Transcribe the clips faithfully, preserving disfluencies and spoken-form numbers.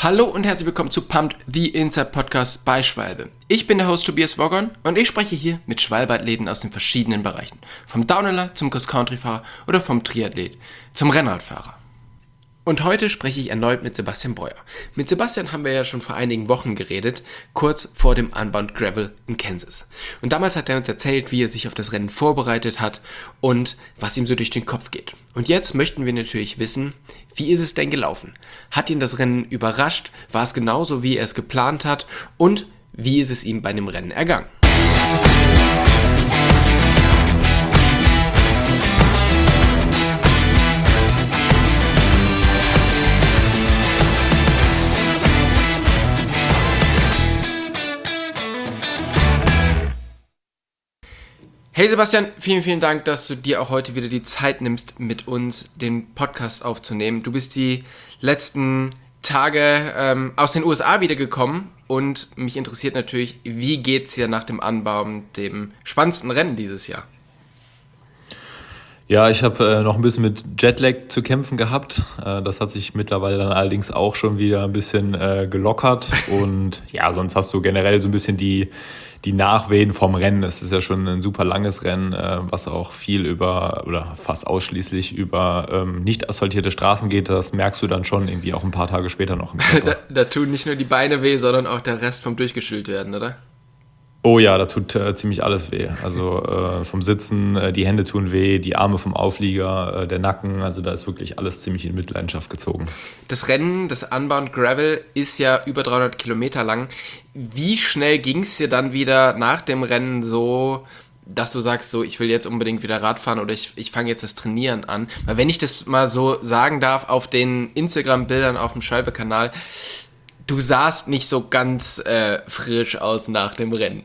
Hallo und herzlich willkommen zu Pumped, the Inside Podcast bei Schwalbe. Ich bin der Host Tobias Woggon und ich spreche hier mit Schwalbe-Athleten aus den verschiedenen Bereichen. Vom Downhiller zum Cross-Country-Fahrer oder vom Triathlet zum Rennradfahrer. Und heute spreche ich erneut mit Sebastian Breuer. Mit Sebastian haben wir ja schon vor einigen Wochen geredet, kurz vor dem Unbound Gravel in Kansas. Und damals hat er uns erzählt, wie er sich auf das Rennen vorbereitet hat und was ihm so durch den Kopf geht. Und jetzt möchten wir natürlich wissen, wie ist es denn gelaufen? Hat ihn das Rennen überrascht? War es genauso, wie er es geplant hat? Und wie ist es ihm bei dem Rennen ergangen? Hey Sebastian, vielen, vielen Dank, dass du dir auch heute wieder die Zeit nimmst, mit uns den Podcast aufzunehmen. Du bist die letzten Tage ähm, aus den U S A wiedergekommen und mich interessiert natürlich, wie geht's dir nach dem Unbound, dem spannendsten Rennen dieses Jahr? Ja, ich habe äh, noch ein bisschen mit Jetlag zu kämpfen gehabt. Äh, das hat sich mittlerweile dann allerdings auch schon wieder ein bisschen äh, gelockert. Und ja, sonst hast du generell so ein bisschen die, die Nachwehen vom Rennen. Es ist ja schon ein super langes Rennen, äh, was auch viel über oder fast ausschließlich über ähm, nicht asphaltierte Straßen geht. Das merkst du dann schon irgendwie auch ein paar Tage später noch im da, da tun nicht nur die Beine weh, sondern auch der Rest vom Durchgeschült werden, oder? Oh ja, da tut äh, ziemlich alles weh. Also äh, vom Sitzen, äh, die Hände tun weh, die Arme vom Auflieger, äh, der Nacken. Also da ist wirklich alles ziemlich in Mitleidenschaft gezogen. Das Rennen, das Unbound Gravel, ist ja über dreihundert Kilometer lang. Wie schnell ging es dir dann wieder nach dem Rennen so, dass du sagst, so ich will jetzt unbedingt wieder Radfahren oder ich, ich fange jetzt das Trainieren an? Weil wenn ich das mal so sagen darf, auf den Instagram-Bildern auf dem Schwalbe-Kanal, du sahst nicht so ganz äh, frisch aus nach dem Rennen.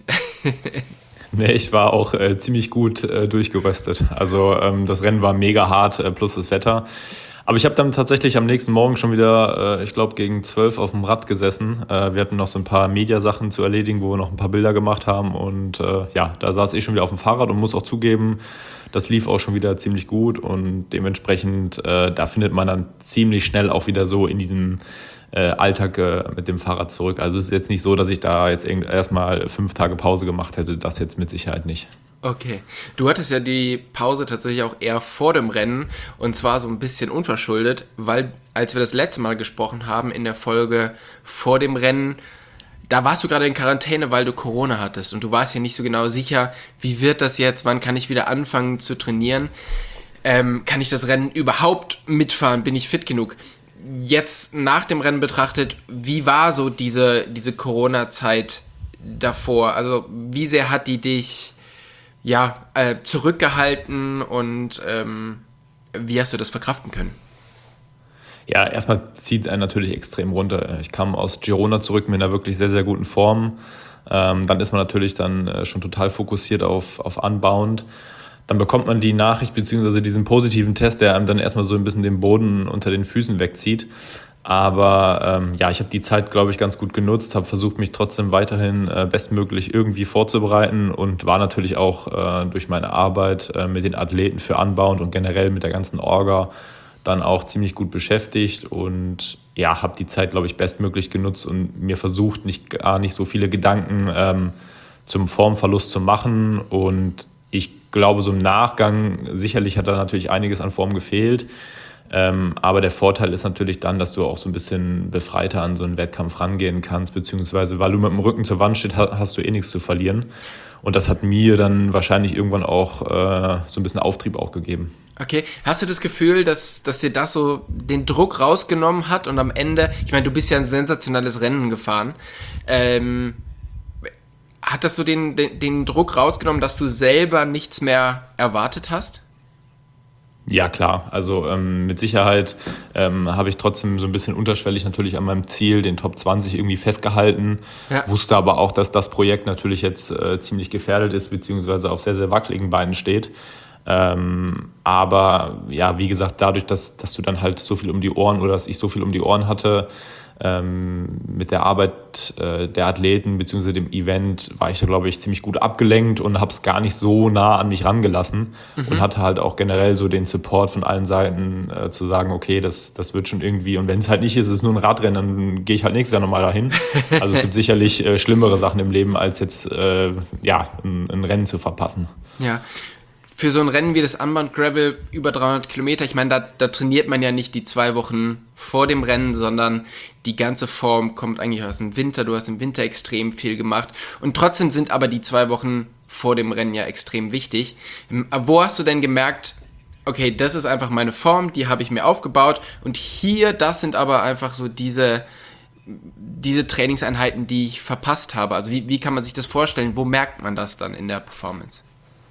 Nee, ich war auch äh, ziemlich gut äh, durchgeröstet. Also ähm, das Rennen war mega hart, äh, plus das Wetter. Aber ich habe dann tatsächlich am nächsten Morgen schon wieder, äh, ich glaube, gegen zwölf auf dem Rad gesessen. Äh, wir hatten noch so ein paar Mediasachen zu erledigen, wo wir noch ein paar Bilder gemacht haben. Und äh, ja, da saß ich schon wieder auf dem Fahrrad und muss auch zugeben, das lief auch schon wieder ziemlich gut. Und dementsprechend, äh, da findet man dann ziemlich schnell auch wieder so in diesem Äh, Alltag äh, mit dem Fahrrad zurück. Also es ist jetzt nicht so, dass ich da jetzt erstmal fünf Tage Pause gemacht hätte. Das jetzt mit Sicherheit nicht. Okay. Du hattest ja die Pause tatsächlich auch eher vor dem Rennen und zwar so ein bisschen unverschuldet, weil als wir das letzte Mal gesprochen haben in der Folge vor dem Rennen, da warst du gerade in Quarantäne, weil du Corona hattest und du warst ja nicht so genau sicher, wie wird das jetzt, wann kann ich wieder anfangen zu trainieren, ähm, kann ich das Rennen überhaupt mitfahren, bin ich fit genug? Jetzt nach dem Rennen betrachtet, wie war so diese, diese Corona-Zeit davor? Also wie sehr hat die dich ja, äh, zurückgehalten und ähm, wie hast du das verkraften können? Ja, erstmal zieht es einen natürlich extrem runter. Ich kam aus Girona zurück mit einer wirklich sehr, sehr guten Form. Ähm, dann ist man natürlich dann äh, schon total fokussiert auf, auf Unbound. Dann bekommt man die Nachricht bzw. diesen positiven Test, der einem dann erstmal so ein bisschen den Boden unter den Füßen wegzieht. Aber ähm, ja, ich habe die Zeit, glaube ich, ganz gut genutzt, habe versucht, mich trotzdem weiterhin äh, bestmöglich irgendwie vorzubereiten und war natürlich auch äh, durch meine Arbeit äh, mit den Athleten für Unbound und generell mit der ganzen Orga dann auch ziemlich gut beschäftigt und ja, habe die Zeit, glaube ich, bestmöglich genutzt und mir versucht, nicht gar nicht so viele Gedanken ähm, zum Formverlust zu machen. Und ich glaube, so im Nachgang, sicherlich hat da natürlich einiges an Form gefehlt. Ähm, aber der Vorteil ist natürlich dann, dass du auch so ein bisschen befreiter an so einen Wettkampf rangehen kannst, beziehungsweise weil du mit dem Rücken zur Wand stehst, hast du eh nichts zu verlieren. Und das hat mir dann wahrscheinlich irgendwann auch äh, so ein bisschen Auftrieb auch gegeben. Okay, hast du das Gefühl, dass, dass dir das so den Druck rausgenommen hat und am Ende, ich meine, du bist ja ein sensationelles Rennen gefahren, ähm, hat das so den, den, den Druck rausgenommen, dass du selber nichts mehr erwartet hast? Ja, klar. Also ähm, mit Sicherheit ähm, habe ich trotzdem so ein bisschen unterschwellig natürlich an meinem Ziel, den Top zwanzig irgendwie festgehalten. Ja. Wusste aber auch, dass das Projekt natürlich jetzt äh, ziemlich gefährdet ist, beziehungsweise auf sehr, sehr wackeligen Beinen steht. Ähm, aber ja, wie gesagt, dadurch, dass, dass du dann halt so viel um die Ohren oder dass ich so viel um die Ohren hatte, ähm, mit der Arbeit äh, der Athleten bzw. dem Event war ich da, glaube ich, ziemlich gut abgelenkt und habe es gar nicht so nah an mich rangelassen mhm. und hatte halt auch generell so den Support von allen Seiten äh, zu sagen, okay, das, das wird schon irgendwie, und wenn es halt nicht ist, es ist nur ein Radrennen, dann gehe ich halt nächstes Jahr nochmal dahin. Also es gibt sicherlich äh, schlimmere Sachen im Leben, als jetzt äh, ja, ein, ein Rennen zu verpassen. Ja. Für so ein Rennen wie das Unbound Gravel über dreihundert Kilometer, ich meine, da, da trainiert man ja nicht die zwei Wochen vor dem Rennen, sondern die ganze Form kommt eigentlich aus dem Winter. Du hast im Winter extrem viel gemacht und trotzdem sind aber die zwei Wochen vor dem Rennen ja extrem wichtig. Wo hast du denn gemerkt, okay, das ist einfach meine Form, die habe ich mir aufgebaut und hier, das sind aber einfach so diese, diese Trainingseinheiten, die ich verpasst habe. Also wie, wie kann man sich das vorstellen? Wo merkt man das dann in der Performance?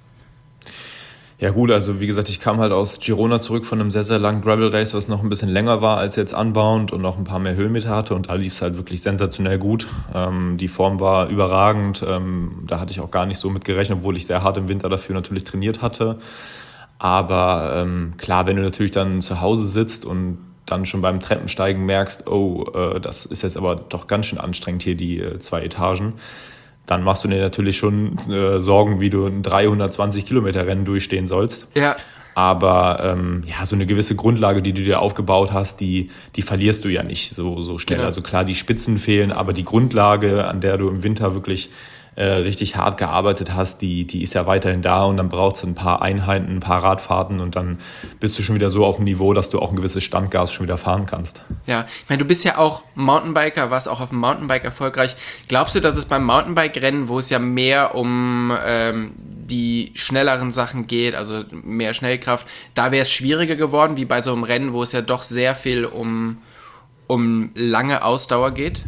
Ja gut, also wie gesagt, ich kam halt aus Girona zurück von einem sehr, sehr langen Gravel-Race, was noch ein bisschen länger war als jetzt Unbound und noch ein paar mehr Höhenmeter hatte und da lief es halt wirklich sensationell gut. Ähm, die Form war überragend, ähm, da hatte ich auch gar nicht so mit gerechnet, obwohl ich sehr hart im Winter dafür natürlich trainiert hatte. Aber ähm, klar, wenn du natürlich dann zu Hause sitzt und dann schon beim Treppensteigen merkst, oh, äh, das ist jetzt aber doch ganz schön anstrengend hier, die äh, zwei Etagen, dann machst du dir natürlich schon äh, Sorgen, wie du ein dreihundertzwanzig Kilometer Rennen durchstehen sollst. Ja. Aber ähm, ja, so eine gewisse Grundlage, die du dir aufgebaut hast, die, die verlierst du ja nicht so, so schnell. Genau. Also klar, die Spitzen fehlen, aber die Grundlage, an der du im Winter wirklich äh, richtig hart gearbeitet hast, die, die ist ja weiterhin da und dann braucht es ein paar Einheiten, ein paar Radfahrten und dann bist du schon wieder so auf dem Niveau, dass du auch ein gewisses Standgas schon wieder fahren kannst. Ja, ich meine, du bist ja auch Mountainbiker, warst auch auf dem Mountainbike erfolgreich. Glaubst du, dass es beim Mountainbike-Rennen, wo es ja mehr um ähm, die schnelleren Sachen geht, also mehr Schnellkraft, da wäre es schwieriger geworden, wie bei so einem Rennen, wo es ja doch sehr viel um, um lange Ausdauer geht?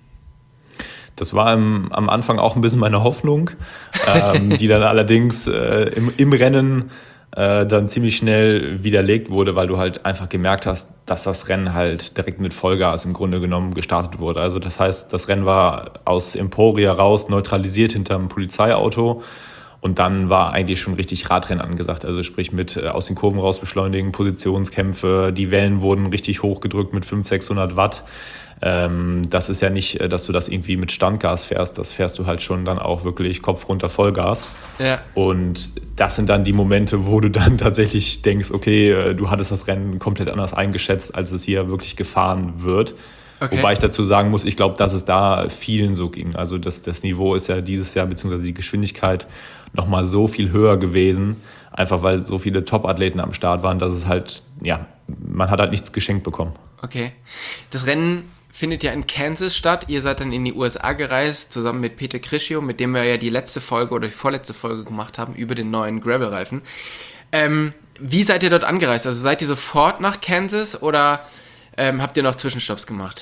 Das war im, am Anfang auch ein bisschen meine Hoffnung, ähm, die dann allerdings äh, im, im Rennen äh, dann ziemlich schnell widerlegt wurde, weil du halt einfach gemerkt hast, dass das Rennen halt direkt mit Vollgas im Grunde genommen gestartet wurde. Also das heißt, das Rennen war aus Emporia raus, neutralisiert hinterm Polizeiauto. Und dann war eigentlich schon richtig Radrennen angesagt. Also sprich mit äh, aus den Kurven raus beschleunigen, Positionskämpfe, die Wellen wurden richtig hochgedrückt mit fünfhundert, sechshundert Watt. Ähm, das ist ja nicht, dass du das irgendwie mit Standgas fährst, das fährst du halt schon dann auch wirklich Kopf runter Vollgas. Ja. Und das sind dann die Momente, wo du dann tatsächlich denkst, okay, du hattest das Rennen komplett anders eingeschätzt, als es hier wirklich gefahren wird. Okay. Wobei ich dazu sagen muss, ich glaube, dass es da vielen so ging. Also das, das Niveau ist ja dieses Jahr, beziehungsweise die Geschwindigkeit, nochmal so viel höher gewesen, einfach weil so viele Top-Athleten am Start waren, dass es halt, ja, man hat halt nichts geschenkt bekommen. Okay. Das Rennen findet ja in Kansas statt. Ihr seid dann in die U S A gereist, zusammen mit Peter Crischio, mit dem wir ja die letzte Folge oder die vorletzte Folge gemacht haben über den neuen Gravel-Reifen. Ähm, wie seid ihr dort angereist? Also seid ihr sofort nach Kansas oder ähm, habt ihr noch Zwischenstopps gemacht?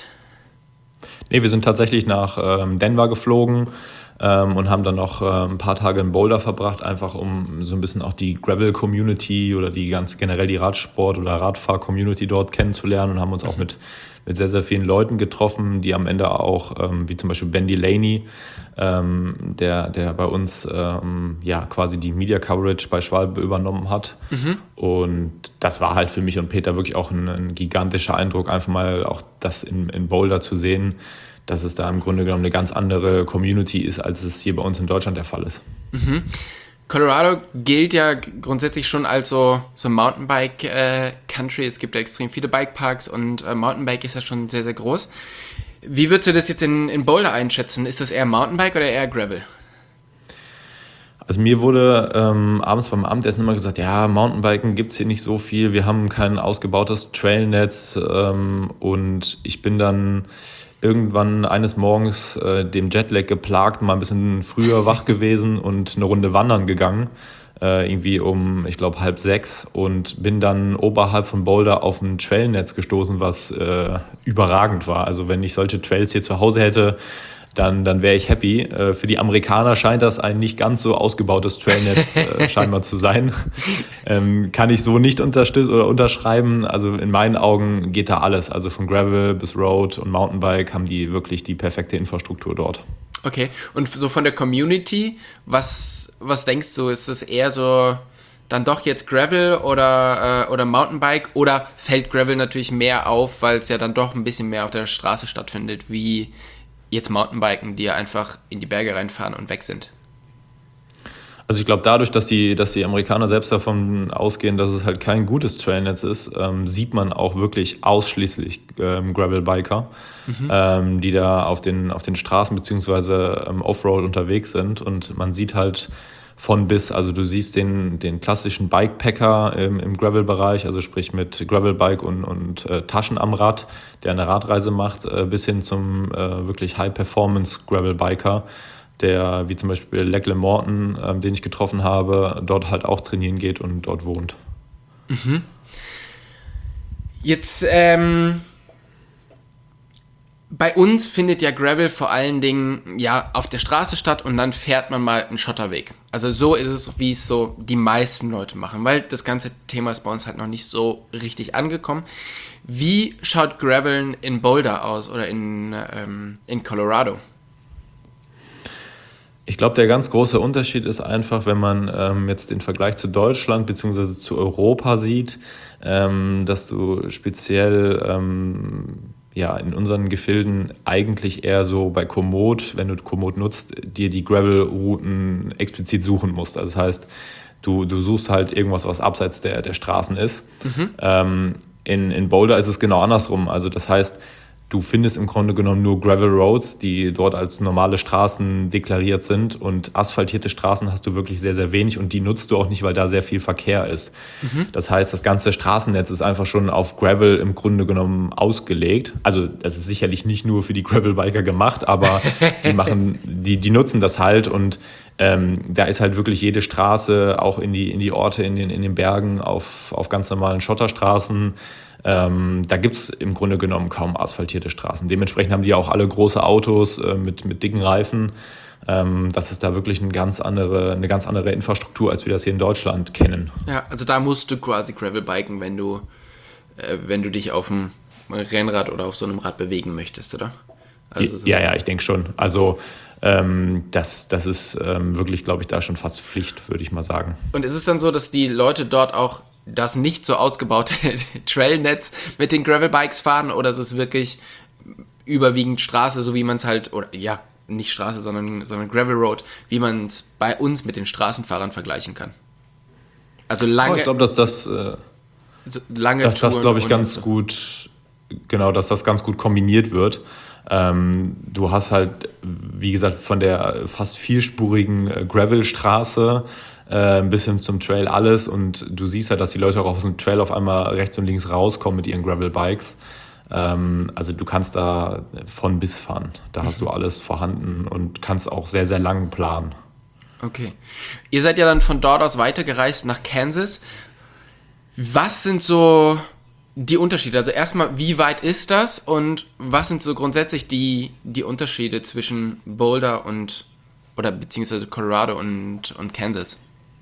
Nee, wir sind tatsächlich nach ähm, Denver geflogen ähm, und haben dann noch äh, ein paar Tage in Boulder verbracht, einfach um so ein bisschen auch die Gravel-Community oder die ganz generell die Radsport- oder Radfahr-Community dort kennenzulernen und haben uns auch mit mit sehr, sehr vielen Leuten getroffen, die am Ende auch, ähm, wie zum Beispiel Ben Delaney, ähm, der, der bei uns ähm, ja, quasi die Media Coverage bei Schwalbe übernommen hat. Mhm. Und das war halt für mich und Peter wirklich auch ein, ein gigantischer Eindruck, einfach mal auch das in, in Boulder zu sehen, dass es da im Grunde genommen eine ganz andere Community ist, als es hier bei uns in Deutschland der Fall ist. Mhm. Colorado gilt ja grundsätzlich schon als so, so Mountainbike-Country. Äh, es gibt ja extrem viele Bikeparks und äh, Mountainbike ist ja schon sehr, sehr groß. Wie würdest du das jetzt in, in Boulder einschätzen? Ist das eher Mountainbike oder eher Gravel? Also mir wurde ähm, abends beim Abendessen immer gesagt, ja, Mountainbiken gibt es hier nicht so viel, wir haben kein ausgebautes Trailnetz ähm, und ich bin dann irgendwann eines Morgens äh, dem Jetlag geplagt, mal ein bisschen früher wach gewesen und eine Runde wandern gegangen, äh, irgendwie um, ich glaube, halb sechs und bin dann oberhalb von Boulder auf ein Trailnetz gestoßen, was äh, überragend war. Also wenn ich solche Trails hier zu Hause hätte, dann, dann wäre ich happy. Äh, für die Amerikaner scheint das ein nicht ganz so ausgebautes Trailnetz äh, scheinbar zu sein. Ähm, kann ich so nicht unterstützen oder unterschreiben. Also in meinen Augen geht da alles. Also von Gravel bis Road und Mountainbike haben die wirklich die perfekte Infrastruktur dort. Okay, und so von der Community, was, was denkst du, ist das eher so dann doch jetzt Gravel oder, äh, oder Mountainbike, oder fällt Gravel natürlich mehr auf, weil es ja dann doch ein bisschen mehr auf der Straße stattfindet, wie jetzt Mountainbiken, die ja einfach in die Berge reinfahren und weg sind? Also ich glaube, dadurch, dass die, dass die Amerikaner selbst davon ausgehen, dass es halt kein gutes Trailnetz ist, ähm, sieht man auch wirklich ausschließlich ähm, Gravel-Biker, mhm. ähm, die da auf den, auf den Straßen beziehungsweise ähm, Offroad unterwegs sind. Und man sieht halt von bis, also du siehst den, den klassischen Bikepacker im, im Gravel-Bereich, also sprich mit Gravelbike und, und äh, Taschen am Rad, der eine Radreise macht, äh, bis hin zum äh, wirklich High-Performance-Gravel-Biker, der wie zum Beispiel Leckle Morton, ähm, den ich getroffen habe, dort halt auch trainieren geht und dort wohnt. Mhm. Jetzt, ähm, bei uns findet ja Gravel vor allen Dingen ja auf der Straße statt und dann fährt man mal einen Schotterweg. Also so ist es, wie es so die meisten Leute machen, weil das ganze Thema ist bei uns halt noch nicht so richtig angekommen. Wie schaut Graveln in Boulder aus oder in, ähm, in Colorado? Ich glaube, der ganz große Unterschied ist einfach, wenn man ähm, jetzt den Vergleich zu Deutschland bzw. zu Europa sieht, ähm, dass du speziell ähm, ja, in unseren Gefilden eigentlich eher so bei Komoot, wenn du Komoot nutzt, dir die Gravel-Routen explizit suchen musst. Also das heißt, du, du suchst halt irgendwas, was abseits der, der Straßen ist. Mhm. Ähm, in, in Boulder ist es genau andersrum. Also das heißt, du findest im Grunde genommen nur Gravel Roads, die dort als normale Straßen deklariert sind, und asphaltierte Straßen hast du wirklich sehr, sehr wenig, und die nutzt du auch nicht, weil da sehr viel Verkehr ist. Mhm. Das heißt, das ganze Straßennetz ist einfach schon auf Gravel im Grunde genommen ausgelegt. Also das ist sicherlich nicht nur für die Gravelbiker gemacht, aber die machen, die, die nutzen das halt, und ähm, da ist halt wirklich jede Straße, auch in die, in die Orte, in den, in den Bergen, auf, auf ganz normalen Schotterstraßen. Ähm, da gibt es im Grunde genommen kaum asphaltierte Straßen. Dementsprechend haben die auch alle große Autos äh, mit, mit dicken Reifen. Ähm, das ist da wirklich eine ganz andere, eine ganz andere Infrastruktur, als wir das hier in Deutschland kennen. Ja, also da musst du quasi Gravelbiken, wenn du, äh, wenn du dich auf dem Rennrad oder auf so einem Rad bewegen möchtest, oder? Also so ja, ja, ich denke schon. Also ähm, das, das ist ähm, wirklich, glaube ich, da schon fast Pflicht, würde ich mal sagen. Und ist es dann so, dass die Leute dort auch das nicht so ausgebaute Trailnetz mit den Gravelbikes fahren, oder ist es wirklich überwiegend Straße, so wie man es halt, oder ja, nicht Straße, sondern, sondern Gravel Road, wie man es bei uns mit den Straßenfahrern vergleichen kann? Also lange... Oh, ich glaube, dass das, äh, so lange dass das, glaube ich, und ganz so. gut, genau, dass das ganz gut kombiniert wird. Ähm, du hast halt, wie gesagt, von der fast vierspurigen äh, Gravelstraße äh, ein bisschen zum Trail alles, und du siehst halt, dass die Leute auch auf so einem Trail auf einmal rechts und links rauskommen mit ihren Gravelbikes. Ähm, also du kannst da von bis fahren. Da hast du alles vorhanden und kannst auch sehr, sehr lang planen. Okay. Ihr seid ja dann von dort aus weitergereist nach Kansas. Was sind so die Unterschiede? Also erstmal, wie weit ist das, und was sind so grundsätzlich die, die Unterschiede zwischen Boulder und, oder beziehungsweise Colorado und, und Kansas?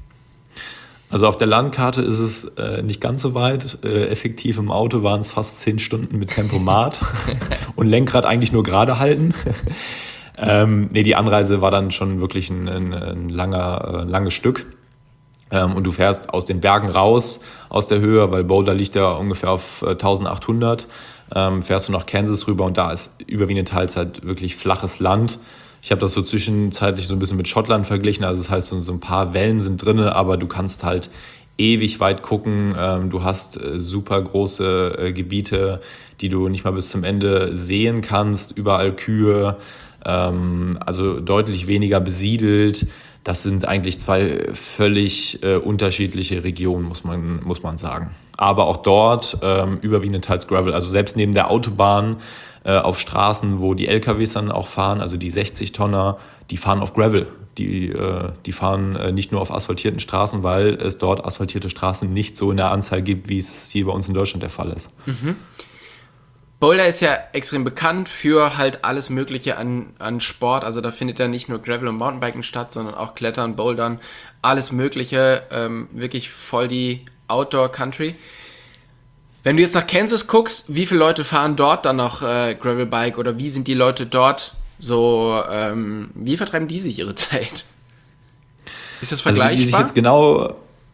Also auf der Landkarte ist es äh, nicht ganz so weit. Äh, effektiv im Auto waren es fast zehn Stunden mit Tempomat und Lenkrad eigentlich nur gerade halten. ähm, nee, die Anreise war dann schon wirklich ein, ein, ein langer, äh, langes Stück. Ähm, und du fährst aus den Bergen raus, aus der Höhe, weil Boulder liegt ja ungefähr auf äh, eintausendachthundert. Ähm, fährst du nach Kansas rüber, und da ist überwiegend Teilzeit wirklich flaches Land. Ich habe das so zwischenzeitlich so ein bisschen mit Schottland verglichen. Also das heißt, so, so ein paar Wellen sind drin, aber du kannst halt ewig weit gucken. Ähm, du hast äh, super große äh, Gebiete, die du nicht mal bis zum Ende sehen kannst. Überall Kühe, ähm, also deutlich weniger besiedelt. Das sind eigentlich zwei völlig äh, unterschiedliche Regionen, muss man, muss man sagen. Aber auch dort ähm, überwiegend teils Gravel. Also selbst neben der Autobahn äh, auf Straßen, wo die L K Ws dann auch fahren, also die sechzig Tonner, die fahren auf Gravel. Die, äh, die fahren äh, nicht nur auf asphaltierten Straßen, weil es dort asphaltierte Straßen nicht so in der Anzahl gibt, wie es hier bei uns in Deutschland der Fall ist. Mhm. Boulder ist ja extrem bekannt für halt alles Mögliche an, an Sport. Also da findet ja nicht nur Gravel und Mountainbiken statt, sondern auch Klettern, Bouldern, alles Mögliche. Ähm, wirklich voll die Outdoor-Country. Wenn du jetzt nach Kansas guckst, wie viele Leute fahren dort dann noch äh, Gravelbike, oder wie sind die Leute dort so, ähm, wie vertreiben die sich ihre Zeit? Ist das vergleichbar? Also wie die sich jetzt genau...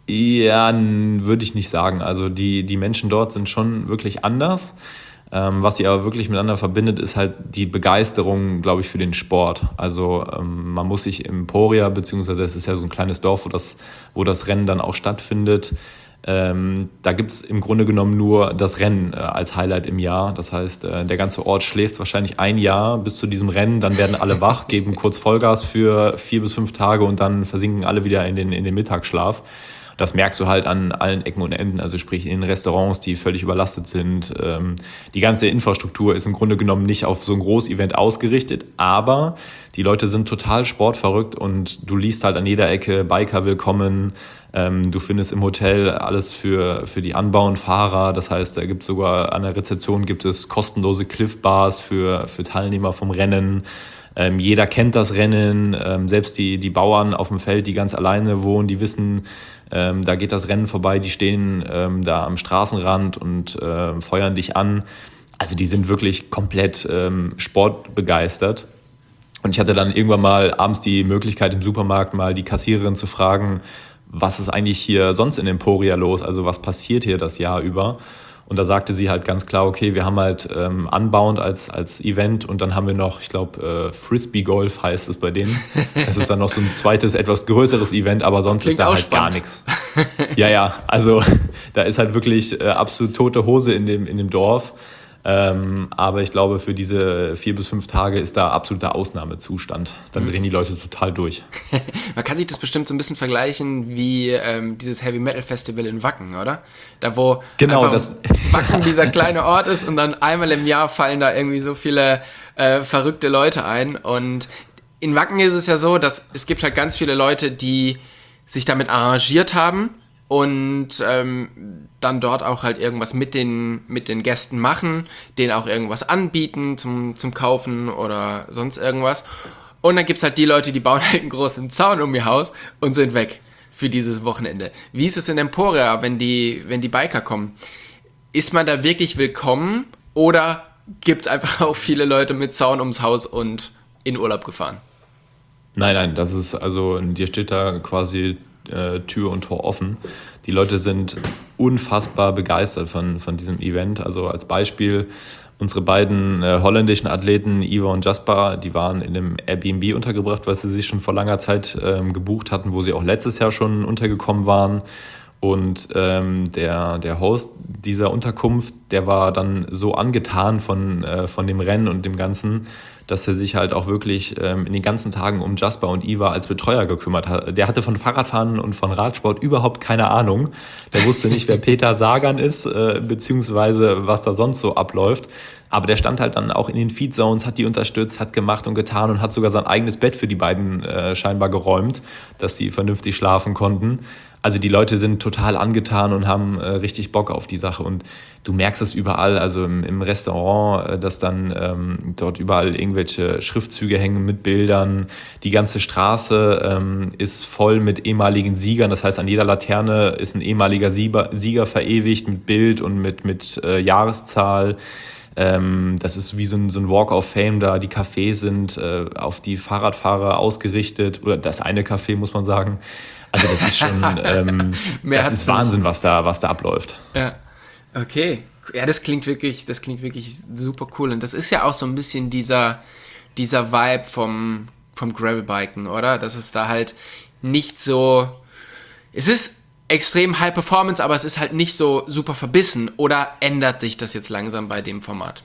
Ja, n- würde ich nicht sagen. Also die, die Menschen dort sind schon wirklich anders. Ähm, was sie aber wirklich miteinander verbindet, ist halt die Begeisterung, glaube ich, für den Sport. Also ähm, man muss sich im Emporia, beziehungsweise es ist ja so ein kleines Dorf, wo das, wo das Rennen dann auch stattfindet. Ähm, da gibt es im Grunde genommen nur das Rennen äh, als Highlight im Jahr. Das heißt, äh, der ganze Ort schläft wahrscheinlich ein Jahr bis zu diesem Rennen. Dann werden alle wach, geben kurz Vollgas für vier bis fünf Tage und dann versinken alle wieder in den, in den Mittagsschlaf. Das merkst du halt an allen Ecken und Enden, also sprich in den Restaurants, die völlig überlastet sind. Ähm, die ganze Infrastruktur ist im Grunde genommen nicht auf so ein Großevent ausgerichtet, aber die Leute sind total sportverrückt und du liest halt an jeder Ecke Biker willkommen. Ähm, du findest im Hotel alles für, für die Anbauernfahrer. Das heißt, da gibt es sogar an der Rezeption gibt es kostenlose Cliff Bars für, für Teilnehmer vom Rennen. Ähm, jeder kennt das Rennen, ähm, selbst die, die Bauern auf dem Feld, die ganz alleine wohnen, die wissen, ähm, da geht das Rennen vorbei, die stehen ähm, da am Straßenrand und äh, feuern dich an. Also die sind wirklich komplett ähm, sportbegeistert. Und ich hatte dann irgendwann mal abends die Möglichkeit im Supermarkt mal die Kassiererin zu fragen, was ist eigentlich hier sonst in Emporia los, also was passiert hier das Jahr über. Und da sagte sie halt ganz klar, okay, wir haben halt ähm, Unbound als, als Event und dann haben wir noch, ich glaube, äh, Frisbee Golf heißt es bei denen. Das ist dann noch so ein zweites, etwas größeres Event, aber sonst Klingt ist da auch halt gar spannend. nichts. Ja, ja, also da ist halt wirklich äh, absolut tote Hose in dem, in dem Dorf. Ähm, aber ich glaube, für diese vier bis fünf Tage ist da absoluter Ausnahmezustand. Dann drehen die Leute total durch. Man kann sich das bestimmt so ein bisschen vergleichen wie ähm, dieses Heavy Metal Festival in Wacken, oder? Da wo Genau, einfach das- Wacken dieser kleine Ort ist und dann einmal im Jahr fallen da irgendwie so viele äh, verrückte Leute ein. Und in Wacken ist es ja so, dass es gibt halt ganz viele Leute, die sich damit arrangiert haben und ähm, dann dort auch halt irgendwas mit den, mit den Gästen machen, denen auch irgendwas anbieten zum, zum Kaufen oder sonst irgendwas. Und dann gibt's halt die Leute, die bauen halt einen großen Zaun um ihr Haus und sind weg für dieses Wochenende. Wie ist es in Emporia, wenn die, wenn die Biker kommen? Ist man da wirklich willkommen oder gibt's einfach auch viele Leute mit Zaun ums Haus und in Urlaub gefahren? Nein, nein, das ist, also dir steht da quasi äh, Tür und Tor offen. Die Leute sind unfassbar begeistert von, von diesem Event. Also als Beispiel, unsere beiden äh, holländischen Athleten, Ivo und Jasper, die waren in einem Airbnb untergebracht, was sie sich schon vor langer Zeit ähm, gebucht hatten, wo sie auch letztes Jahr schon untergekommen waren. Und ähm, der, der Host dieser Unterkunft, der war dann so angetan von, äh, von dem Rennen und dem Ganzen, dass er sich halt auch wirklich ähm, in den ganzen Tagen um Jasper und Iva als Betreuer gekümmert hat. Der hatte von Fahrradfahren und von Radsport überhaupt keine Ahnung. Der wusste nicht, wer Peter Sagan ist, äh, beziehungsweise was da sonst so abläuft. Aber der stand halt dann auch in den Feedzones, hat die unterstützt, hat gemacht und getan und hat sogar sein eigenes Bett für die beiden äh, scheinbar geräumt, dass sie vernünftig schlafen konnten. Also die Leute sind total angetan und haben äh, richtig Bock auf die Sache. Und du merkst es überall, also im, im Restaurant, äh, dass dann ähm, dort überall irgendwelche Schriftzüge hängen mit Bildern. Die ganze Straße ähm, ist voll mit ehemaligen Siegern. Das heißt, an jeder Laterne ist ein ehemaliger Sieger, Sieger verewigt mit Bild und mit, mit äh, Jahreszahl. Ähm, das ist wie so ein, so ein Walk of Fame da. Die Cafés sind äh, auf die Fahrradfahrer ausgerichtet. Oder das eine Café, muss man sagen. Also das ist schon, ähm, Mehr das hat's ist Wahnsinn, was da, was da abläuft. Ja, okay. Ja, das klingt wirklich, das klingt wirklich super cool. Und das ist ja auch so ein bisschen dieser, dieser Vibe vom, vom Gravelbiken, oder? Dass es da halt nicht so, es ist extrem High Performance, aber es ist halt nicht so super verbissen. Oder ändert sich das jetzt langsam bei dem Format?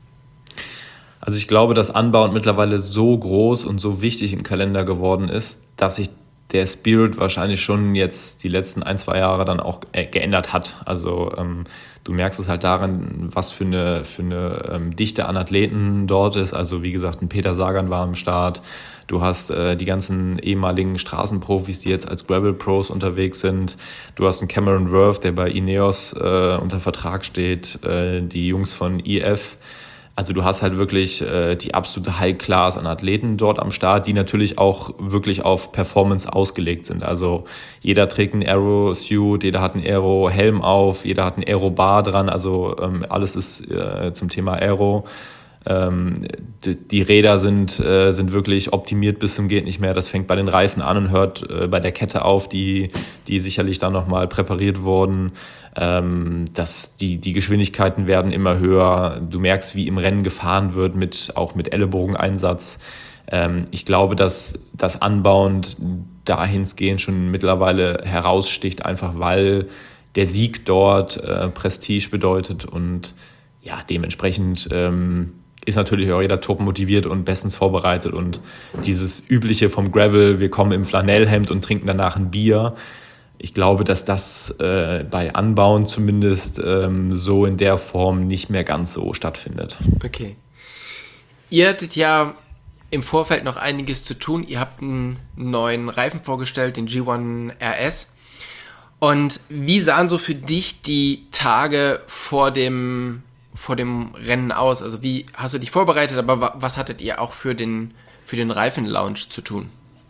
Also ich glaube, dass Unbound mittlerweile so groß und so wichtig im Kalender geworden ist, dass sich der Spirit wahrscheinlich schon jetzt die letzten ein, zwei Jahre dann auch äh, geändert hat. Also ähm, du merkst es halt daran, was für eine, für eine ähm, Dichte an Athleten dort ist. Also wie gesagt, ein Peter Sagan war am Start. Du hast äh, die ganzen ehemaligen Straßenprofis, die jetzt als Gravel-Pros unterwegs sind. Du hast einen Cameron Worth, der bei Ineos äh, unter Vertrag steht. Äh, die Jungs von I F. Also du hast halt wirklich äh, die absolute High-Class an Athleten dort am Start, die natürlich auch wirklich auf Performance ausgelegt sind. Also jeder trägt einen Aero-Suit, jeder hat einen Aero-Helm auf, jeder hat einen Aero-Bar dran. Also ähm, alles ist äh, zum Thema Aero. Ähm, die, die Räder sind, äh, sind wirklich optimiert bis zum geht nicht mehr. Das fängt bei den Reifen an und hört äh, bei der Kette auf, die, die sicherlich dann nochmal präpariert wurden. Ähm, dass die, die Geschwindigkeiten werden immer höher. Du merkst, wie im Rennen gefahren wird, mit, auch mit Ellenbogeneinsatz. Ähm, ich glaube, dass das Unbound dahingehend schon mittlerweile heraussticht, einfach weil der Sieg dort äh, Prestige bedeutet und ja, dementsprechend ähm, ist natürlich auch jeder top motiviert und bestens vorbereitet und dieses Übliche vom Gravel, wir kommen im Flanellhemd und trinken danach ein Bier. Ich glaube, dass das äh, bei Unbound zumindest ähm, so in der Form nicht mehr ganz so stattfindet. Okay. Ihr hattet ja im Vorfeld noch einiges zu tun. Ihr habt einen neuen Reifen vorgestellt, den G eins R S. Und wie sahen so für dich die Tage vor dem, vor dem Rennen aus? Also wie hast du dich vorbereitet, aber was hattet ihr auch für den, für den Reifen-Launch zu tun?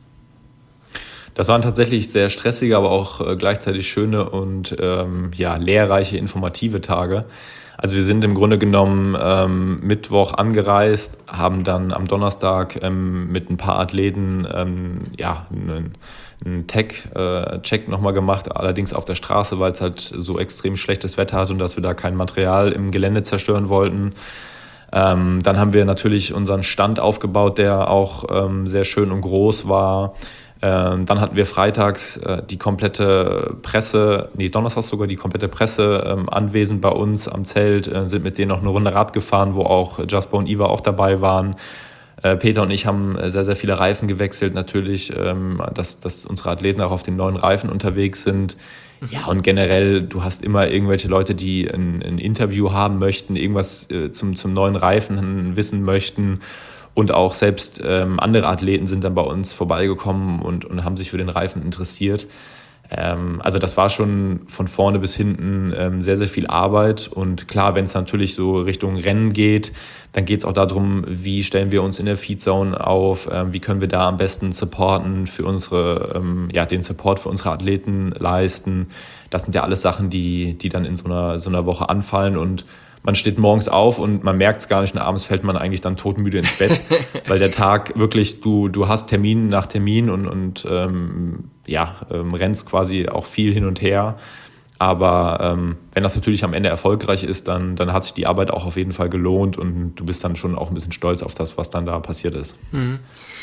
Das waren tatsächlich sehr stressige, aber auch äh, gleichzeitig schöne und ähm, ja, lehrreiche, informative Tage. Also wir sind im Grunde genommen ähm, Mittwoch angereist, haben dann am Donnerstag ähm, mit ein paar Athleten ähm, ja, einen, einen Tech-Check äh, nochmal gemacht, allerdings auf der Straße, weil es halt so extrem schlechtes Wetter hat und dass wir da kein Material im Gelände zerstören wollten. Ähm, dann haben wir natürlich unseren Stand aufgebaut, der auch ähm, sehr schön und groß war. Ähm, dann hatten wir freitags äh, die komplette Presse, nee, donnerstags sogar die komplette Presse ähm, anwesend bei uns am Zelt, äh, sind mit denen noch eine Runde Rad gefahren, wo auch Jasper und Iva auch dabei waren. Äh, Peter und ich haben sehr, sehr viele Reifen gewechselt, natürlich, ähm, dass, dass unsere Athleten auch auf den neuen Reifen unterwegs sind. Ja, und generell, du hast immer irgendwelche Leute, die ein, ein Interview haben möchten, irgendwas äh, zum, zum neuen Reifen wissen möchten. Und auch selbst ähm, andere Athleten sind dann bei uns vorbeigekommen und, und haben sich für den Reifen interessiert. Ähm, also das war schon von vorne bis hinten ähm, sehr, sehr viel Arbeit. Und klar, wenn es natürlich so Richtung Rennen geht, dann geht es auch darum, wie stellen wir uns in der Feedzone auf, ähm, wie können wir da am besten supporten für unsere, ähm, ja, den Support für unsere Athleten leisten. Das sind ja alles Sachen, die, die dann in so einer, so einer Woche anfallen und man steht morgens auf und man merkt es gar nicht und abends fällt man eigentlich dann todmüde ins Bett, weil der Tag wirklich, du, du hast Termin nach Termin und, und ähm, ja, ähm, rennst quasi auch viel hin und her. Aber ähm, wenn das natürlich am Ende erfolgreich ist, dann, dann hat sich die Arbeit auch auf jeden Fall gelohnt und du bist dann schon auch ein bisschen stolz auf das, was dann da passiert ist. Mhm.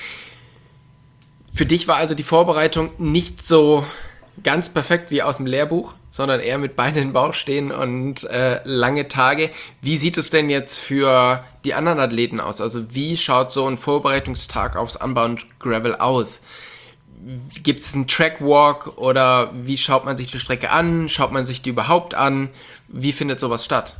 Für dich war also die Vorbereitung nicht so ganz perfekt wie aus dem Lehrbuch, sondern eher mit Beinen im Bauch stehen und äh, lange Tage. Wie sieht es denn jetzt für die anderen Athleten aus? Also wie schaut so ein Vorbereitungstag aufs Unbound Gravel aus? Gibt es einen Trackwalk oder wie schaut man sich die Strecke an? Schaut man sich die überhaupt an? Wie findet sowas statt?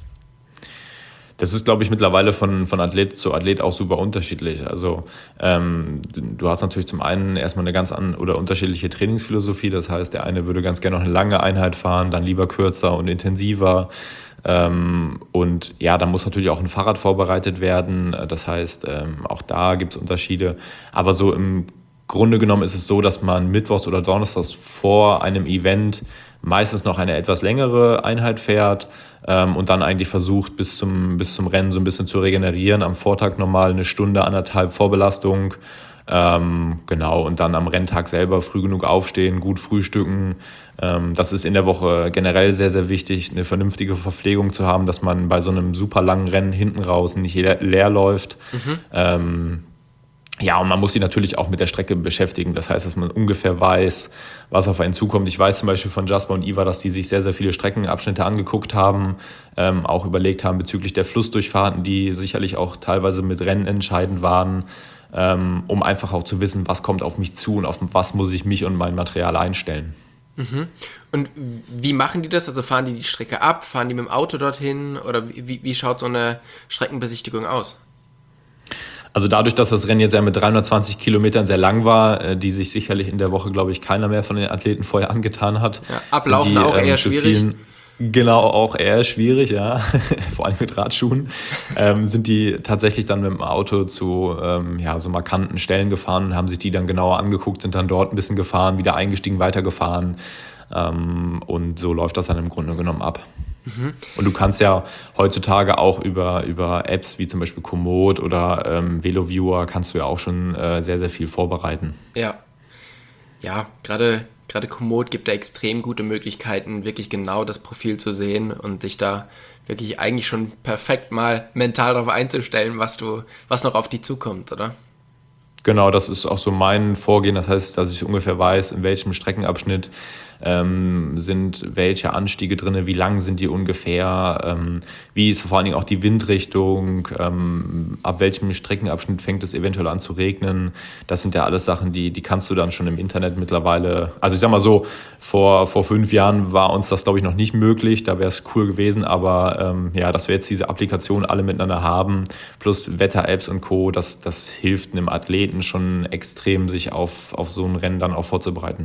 Das ist, glaube ich, mittlerweile von, von Athlet zu Athlet auch super unterschiedlich. Also ähm, du hast natürlich zum einen erstmal eine ganz an oder unterschiedliche Trainingsphilosophie. Das heißt, der eine würde ganz gerne noch eine lange Einheit fahren, dann lieber kürzer und intensiver. Ähm, und ja, da muss natürlich auch ein Fahrrad vorbereitet werden. Das heißt, ähm, auch da gibt es Unterschiede. Aber so im Grunde genommen ist es so, dass man mittwochs oder donnerstags vor einem Event meistens noch eine etwas längere Einheit fährt ähm, und dann eigentlich versucht, bis zum, bis zum Rennen so ein bisschen zu regenerieren. Am Vortag normal eine Stunde, anderthalb Vorbelastung. Ähm, genau, und dann am Renntag selber früh genug aufstehen, gut frühstücken. Ähm, das ist in der Woche generell sehr, sehr wichtig, eine vernünftige Verpflegung zu haben, dass man bei so einem super langen Rennen hinten raus nicht leer, leer läuft. Mhm. Ähm, Ja, und man muss sich natürlich auch mit der Strecke beschäftigen. Das heißt, dass man ungefähr weiß, was auf einen zukommt. Ich weiß zum Beispiel von Jasper und Iva, dass die sich sehr, sehr viele Streckenabschnitte angeguckt haben, ähm, auch überlegt haben bezüglich der Flussdurchfahrten, die sicherlich auch teilweise mit Rennen entscheidend waren, ähm, um einfach auch zu wissen, was kommt auf mich zu und auf was muss ich mich und mein Material einstellen. Mhm. Und wie machen die das? Also fahren die die Strecke ab, fahren die mit dem Auto dorthin oder wie, wie schaut so eine Streckenbesichtigung aus? Also dadurch, dass das Rennen jetzt ja mit dreihundertzwanzig Kilometern sehr lang war, die sich sicherlich in der Woche, glaube ich, keiner mehr von den Athleten vorher angetan hat. Ja, ablaufen die, auch ähm, eher schwierig. Vielen, genau, auch eher schwierig, ja. Vor allem mit Radschuhen. ähm, sind die tatsächlich dann mit dem Auto zu ähm, ja, so markanten Stellen gefahren und haben sich die dann genauer angeguckt, sind dann dort ein bisschen gefahren, wieder eingestiegen, weitergefahren. Ähm, und so läuft das dann im Grunde genommen ab. Und du kannst ja heutzutage auch über, über Apps wie zum Beispiel Komoot oder ähm, VeloViewer kannst du ja auch schon äh, sehr, sehr viel vorbereiten. Ja, ja, gerade gerade Komoot gibt da extrem gute Möglichkeiten, wirklich genau das Profil zu sehen und dich da wirklich eigentlich schon perfekt mal mental darauf einzustellen, was du, was noch auf dich zukommt, oder? Genau, das ist auch so mein Vorgehen. Das heißt, dass ich ungefähr weiß, in welchem Streckenabschnitt ähm, sind welche Anstiege drin, wie lang sind die ungefähr, ähm, wie ist vor allen Dingen auch die Windrichtung, ähm, ab welchem Streckenabschnitt fängt es eventuell an zu regnen. Das sind ja alles Sachen, die, die kannst du dann schon im Internet mittlerweile. Also ich sag mal so, vor, vor fünf Jahren war uns das, glaube ich, noch nicht möglich. Da wäre es cool gewesen, aber ähm, ja, dass wir jetzt diese Applikationen alle miteinander haben, plus Wetter-Apps und Co., das, das hilft einem Athleten schon extrem, sich auf, auf so ein Rennen dann auch vorzubereiten.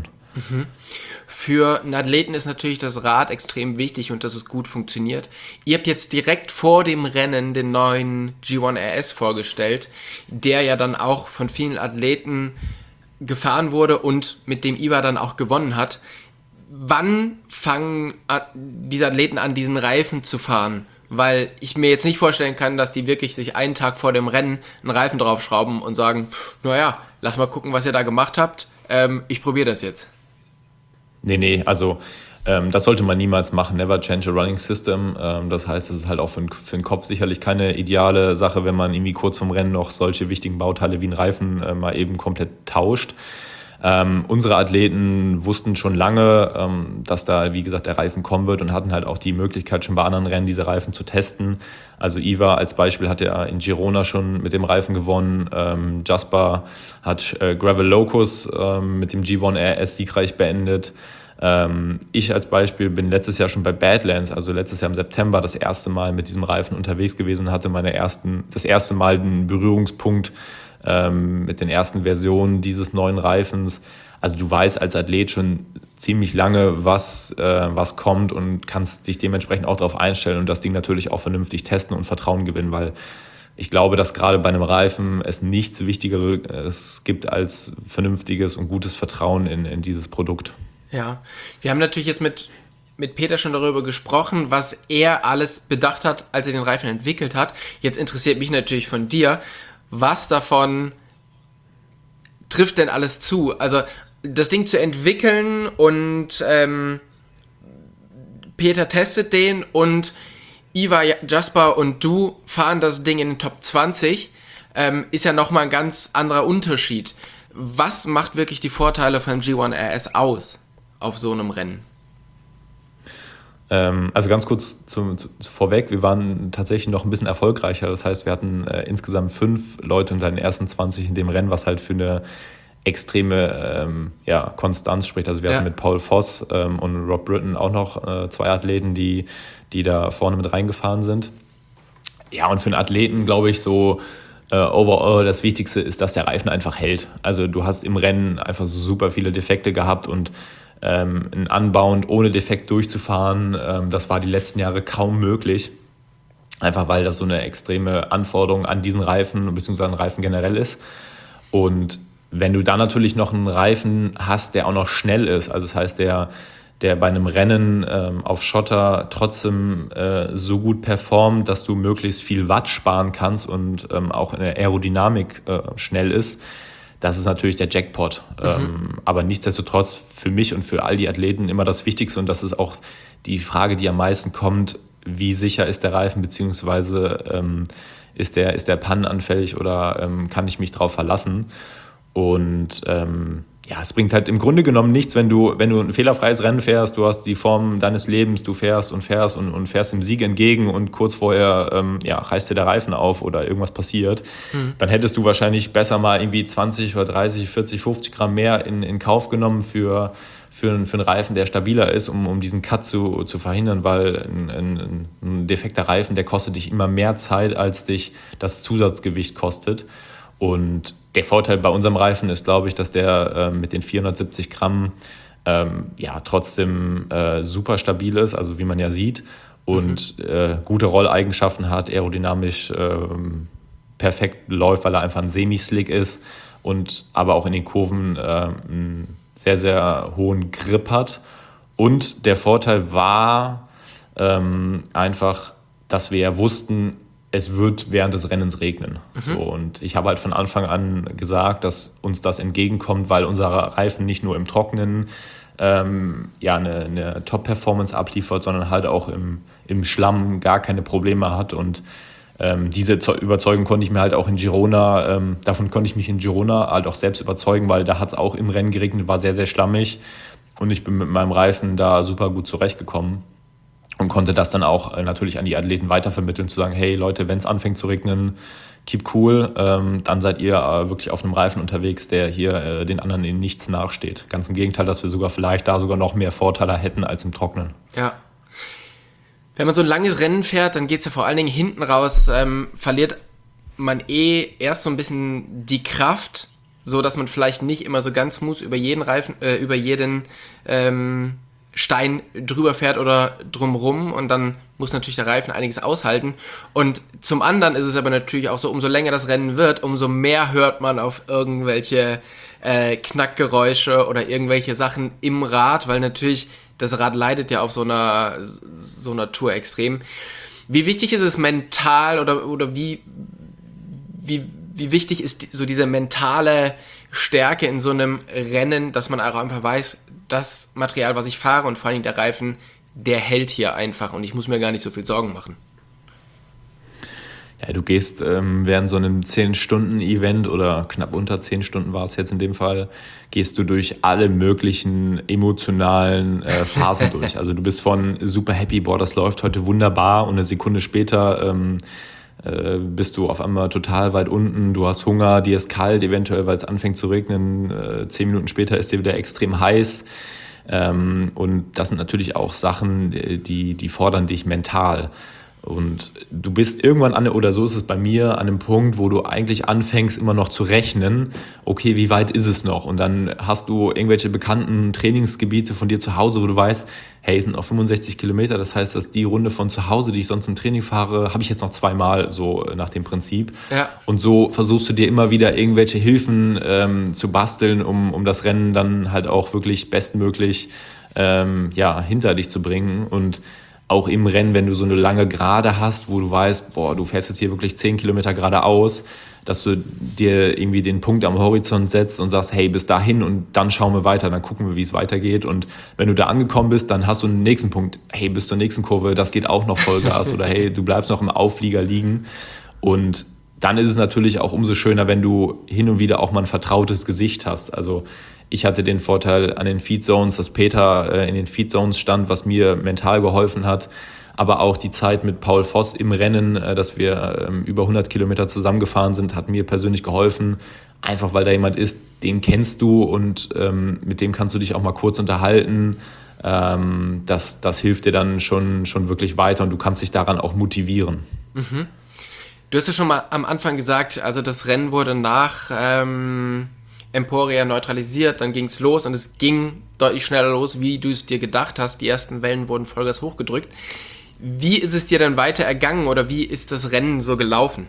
Für einen Athleten ist natürlich das Rad extrem wichtig und dass es gut funktioniert. Ihr habt jetzt direkt vor dem Rennen den neuen G eins R S vorgestellt, der ja dann auch von vielen Athleten gefahren wurde und mit dem I W A dann auch gewonnen hat. Wann fangen diese Athleten an, diesen Reifen zu fahren? Weil ich mir jetzt nicht vorstellen kann, dass die wirklich sich einen Tag vor dem Rennen einen Reifen draufschrauben und sagen, naja, lass mal gucken, was ihr da gemacht habt. Ähm, ich probiere das jetzt. Nee, nee, also ähm, das sollte man niemals machen. Never change a running system. Ähm, das heißt, das ist halt auch für, für den Kopf sicherlich keine ideale Sache, wenn man irgendwie kurz vorm Rennen noch solche wichtigen Bauteile wie einen Reifen äh, mal eben komplett tauscht. Ähm, unsere Athleten wussten schon lange, ähm, dass da, wie gesagt, der Reifen kommen wird und hatten halt auch die Möglichkeit, schon bei anderen Rennen diese Reifen zu testen. Also Iva als Beispiel hat ja in Girona schon mit dem Reifen gewonnen. Ähm, Jasper hat äh, Gravel Locus ähm, mit dem G eins R S siegreich beendet. Ähm, ich als Beispiel bin letztes Jahr schon bei Badlands, also letztes Jahr im September, das erste Mal mit diesem Reifen unterwegs gewesen und hatte meine ersten, das erste Mal den Berührungspunkt ähm, mit den ersten Versionen dieses neuen Reifens. Also du weißt als Athlet schon ziemlich lange, was, äh, was kommt und kannst dich dementsprechend auch darauf einstellen und das Ding natürlich auch vernünftig testen und Vertrauen gewinnen, weil ich glaube, dass gerade bei einem Reifen es nichts Wichtigeres gibt als vernünftiges und gutes Vertrauen in, in dieses Produkt. Ja, wir haben natürlich jetzt mit, mit Peter schon darüber gesprochen, was er alles bedacht hat, als er den Reifen entwickelt hat. Jetzt interessiert mich natürlich von dir, was davon trifft denn alles zu? Also das Ding zu entwickeln und ähm, Peter testet den und Iva, Jasper und du fahren das Ding in den Top zwanzig, ähm, ist ja nochmal ein ganz anderer Unterschied. Was macht wirklich die Vorteile vom G eins R S aus auf so einem Rennen? Ähm, also ganz kurz zu, zu, vorweg, wir waren tatsächlich noch ein bisschen erfolgreicher. Das heißt, wir hatten äh, insgesamt fünf Leute unter den ersten zwanzig in dem Rennen, was halt für eine extreme ähm, ja, Konstanz spricht. Also wir ja. hatten mit Paul Voss ähm, und Rob Britton auch noch äh, zwei Athleten, die, die da vorne mit reingefahren sind. Ja, und für einen Athleten, glaube ich, so äh, overall das Wichtigste ist, dass der Reifen einfach hält. Also du hast im Rennen einfach so super viele Defekte gehabt und ähm, ein Unbound ohne Defekt durchzufahren, ähm, das war die letzten Jahre kaum möglich. Einfach weil das so eine extreme Anforderung an diesen Reifen bzw. an Reifen generell ist. Und wenn du dann natürlich noch einen Reifen hast, der auch noch schnell ist, also das heißt, der, der bei einem Rennen ähm, auf Schotter trotzdem äh, so gut performt, dass du möglichst viel Watt sparen kannst und ähm, auch in der Aerodynamik äh, schnell ist, das ist natürlich der Jackpot. Mhm. Ähm, aber nichtsdestotrotz für mich und für all die Athleten immer das Wichtigste und das ist auch die Frage, die am meisten kommt, wie sicher ist der Reifen, beziehungsweise ähm, ist der, ist der pannenanfällig oder ähm, kann ich mich drauf verlassen? Und ähm, ja, es bringt halt im Grunde genommen nichts, wenn du, wenn du ein fehlerfreies Rennen fährst, du hast die Form deines Lebens, du fährst und fährst und, und fährst dem Sieg entgegen und kurz vorher ähm, ja, reißt dir der Reifen auf oder irgendwas passiert, mhm. dann hättest du wahrscheinlich besser mal irgendwie zwanzig oder dreißig, vierzig, fünfzig Gramm mehr in, in Kauf genommen für, für, einen, für einen Reifen, der stabiler ist, um, um diesen Cut zu, zu verhindern, weil ein, ein, ein defekter Reifen, der kostet dich immer mehr Zeit, als dich das Zusatzgewicht kostet. Und der Vorteil bei unserem Reifen ist, glaube ich, dass der äh, mit den vierhundertsiebzig Gramm ähm, ja, trotzdem äh, super stabil ist, also wie man ja sieht, und mhm. äh, gute Rolleigenschaften hat, aerodynamisch äh, perfekt läuft, weil er einfach ein Semi-Slick ist und aber auch in den Kurven äh, einen sehr, sehr hohen Grip hat. Und der Vorteil war, ähm, einfach, dass wir ja wussten, es wird während des Rennens regnen. Mhm. So, und ich habe halt von Anfang an gesagt, dass uns das entgegenkommt, weil unser Reifen nicht nur im Trockenen ähm, ja, eine, eine Top-Performance abliefert, sondern halt auch im, im Schlamm gar keine Probleme hat. Und ähm, diese Überzeugung konnte ich mir halt auch in Girona, ähm, davon konnte ich mich in Girona halt auch selbst überzeugen, weil da hat es auch im Rennen geregnet, war sehr, sehr schlammig. Und ich bin mit meinem Reifen da super gut zurechtgekommen. Und konnte das dann auch äh, natürlich an die Athleten weitervermitteln, zu sagen, hey Leute, wenn es anfängt zu regnen, keep cool, ähm, dann seid ihr äh, wirklich auf einem Reifen unterwegs, der hier äh, den anderen in nichts nachsteht. Ganz im Gegenteil, dass wir sogar vielleicht da sogar noch mehr Vorteile hätten als im Trockenen. Ja. Wenn man so ein langes Rennen fährt, dann geht es ja vor allen Dingen hinten raus, ähm, verliert man eh erst so ein bisschen die Kraft, so dass man vielleicht nicht immer so ganz smooth über jeden Reifen, äh, über jeden ähm, Stein drüber fährt oder drumrum, und dann muss natürlich der Reifen einiges aushalten. Und zum anderen ist es aber natürlich auch so, umso länger das Rennen wird, umso mehr hört man auf irgendwelche äh, Knackgeräusche oder irgendwelche Sachen im Rad, weil natürlich das Rad leidet ja auf so einer, so einer Tour extrem. Wie wichtig ist es mental oder, oder wie, wie, wie wichtig ist so diese mentale Stärke in so einem Rennen, dass man auch einfach weiß, das Material, was ich fahre und vor allem der Reifen, der hält hier einfach und ich muss mir gar nicht so viel Sorgen machen. Ja, du gehst ähm, während so einem zehn-Stunden-Event oder knapp unter zehn Stunden war es jetzt in dem Fall, gehst du durch alle möglichen emotionalen äh, Phasen durch. Also du bist von super happy, boah, das läuft heute wunderbar, und eine Sekunde später ähm, äh, bist du auf einmal total weit unten, du hast Hunger, dir ist kalt, eventuell, weil es anfängt zu regnen, äh, zehn Minuten später ist dir wieder extrem heiß. Ähm, und das sind natürlich auch Sachen, die, die fordern dich mental. Und du bist irgendwann an, oder so ist es bei mir, an einem Punkt, wo du eigentlich anfängst, immer noch zu rechnen, okay, wie weit ist es noch? Und dann hast du irgendwelche bekannten Trainingsgebiete von dir zu Hause, wo du weißt, hey, es sind noch fünfundsechzig Kilometer, das heißt, dass die Runde von zu Hause, die ich sonst im Training fahre, habe ich jetzt noch zweimal, so nach dem Prinzip. Ja. Und so versuchst du dir immer wieder irgendwelche Hilfen ähm, zu basteln, um, um das Rennen dann halt auch wirklich bestmöglich ähm, ja, hinter dich zu bringen. Und auch im Rennen, wenn du so eine lange Gerade hast, wo du weißt, boah, du fährst jetzt hier wirklich zehn Kilometer geradeaus, dass du dir irgendwie den Punkt am Horizont setzt und sagst, hey, bis dahin und dann schauen wir weiter, dann gucken wir, wie es weitergeht. Und wenn du da angekommen bist, dann hast du einen nächsten Punkt, hey, bis zur nächsten Kurve, das geht auch noch Vollgas oder hey, du bleibst noch im Auflieger liegen. Und dann ist es natürlich auch umso schöner, wenn du hin und wieder auch mal ein vertrautes Gesicht hast. Also ich hatte den Vorteil an den Feed Zones, dass Peter äh, in den Feed Zones stand, was mir mental geholfen hat. Aber auch die Zeit mit Paul Voss im Rennen, äh, dass wir ähm, über hundert Kilometer zusammengefahren sind, hat mir persönlich geholfen. Einfach weil da jemand ist, den kennst du und ähm, mit dem kannst du dich auch mal kurz unterhalten. Ähm, das, das hilft dir dann schon, schon wirklich weiter und du kannst dich daran auch motivieren. Mhm. Du hast ja schon mal am Anfang gesagt, also das Rennen wurde nach ähm, Emporia neutralisiert, dann ging es los und es ging deutlich schneller los, wie du es dir gedacht hast. Die ersten Wellen wurden Vollgas hochgedrückt. Wie ist es dir dann weiter ergangen oder wie ist das Rennen so gelaufen?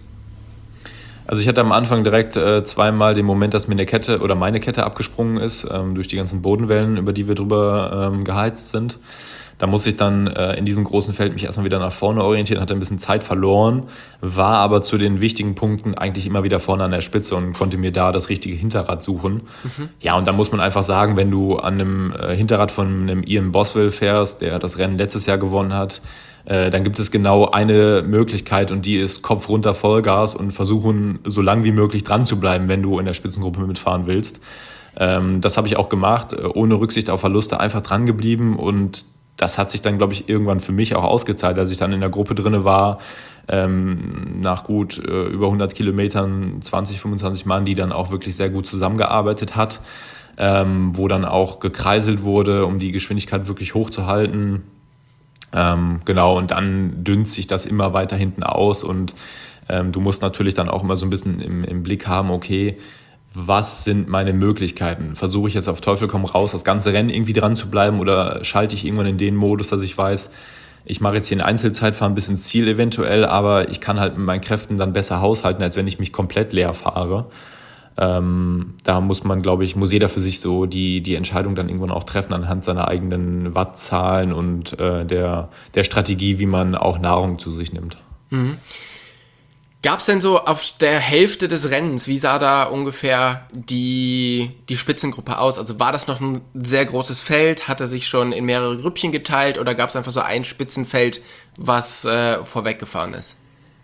Also ich hatte am Anfang direkt äh, zweimal den Moment, dass mir eine Kette oder meine Kette abgesprungen ist, ähm, durch die ganzen Bodenwellen, über die wir drüber ähm, geheizt sind. Da musste ich dann äh, in diesem großen Feld mich erstmal wieder nach vorne orientieren, hatte ein bisschen Zeit verloren, war aber zu den wichtigen Punkten eigentlich immer wieder vorne an der Spitze und konnte mir da das richtige Hinterrad suchen. Mhm. Ja, und dann muss man einfach sagen, wenn du an einem äh, Hinterrad von einem Ian Boswell fährst, der das Rennen letztes Jahr gewonnen hat, äh, dann gibt es genau eine Möglichkeit und die ist Kopf runter Vollgas und versuchen, so lang wie möglich dran zu bleiben, wenn du in der Spitzengruppe mitfahren willst. Ähm, das habe ich auch gemacht, ohne Rücksicht auf Verluste, einfach dran geblieben und das hat sich dann, glaube ich, irgendwann für mich auch ausgezahlt, als ich dann in der Gruppe drin war, ähm, nach gut äh, über hundert Kilometern, zwanzig, fünfundzwanzig Mann, die dann auch wirklich sehr gut zusammengearbeitet hat, ähm, wo dann auch gekreiselt wurde, um die Geschwindigkeit wirklich hochzuhalten. Ähm, genau, und dann dünnt sich das immer weiter hinten aus und ähm, du musst natürlich dann auch immer so ein bisschen im, im Blick haben, okay, was sind meine Möglichkeiten? Versuche ich jetzt auf Teufel komm raus, das ganze Rennen irgendwie dran zu bleiben oder schalte ich irgendwann in den Modus, dass ich weiß, ich mache jetzt hier eine Einzelzeitfahren bis ins Ziel eventuell, aber ich kann halt mit meinen Kräften dann besser haushalten, als wenn ich mich komplett leer fahre. Ähm, da muss man, glaube ich, muss jeder für sich so die, die Entscheidung dann irgendwann auch treffen anhand seiner eigenen Wattzahlen und äh, der, der Strategie, wie man auch Nahrung zu sich nimmt. Mhm. Gab es denn so auf der Hälfte des Rennens, wie sah da ungefähr die, die Spitzengruppe aus? Also war das noch ein sehr großes Feld? Hat er sich schon in mehrere Grüppchen geteilt oder gab es einfach so ein Spitzenfeld, was äh, vorweggefahren ist?